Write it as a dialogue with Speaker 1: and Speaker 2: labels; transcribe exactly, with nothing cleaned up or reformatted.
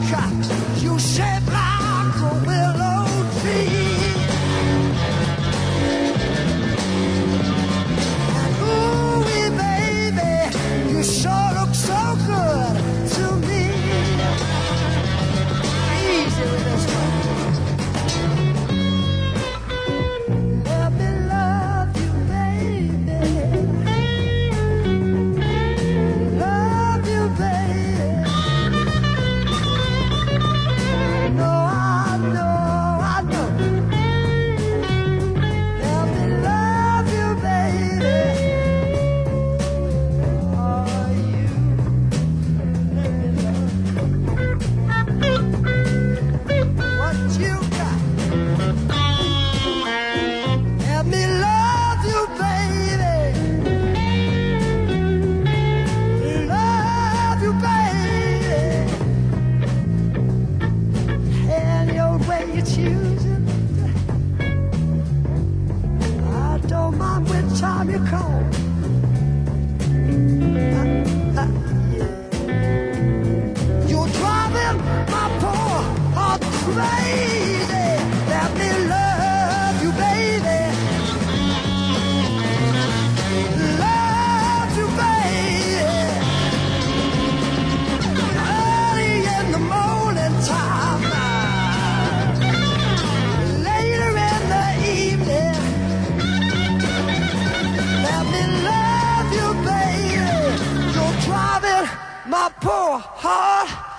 Speaker 1: cut, you shape like a willow tree. And ooh, baby, you sure look so good to me. Easy with this one. Let me love you, baby. Love you, baby. No, I know, I know. Let me love you, baby. Oh, you. Let me love you. What you got? Let me love you, baby. Love you, baby. And your way you choose it. I don't mind which time you call. Uh, uh, yeah. You're driving my poor heart crazy. Let me love you, baby. Love you, baby. Early in the morning time, later in the evening. Let me love you, baby. You're driving my poor heart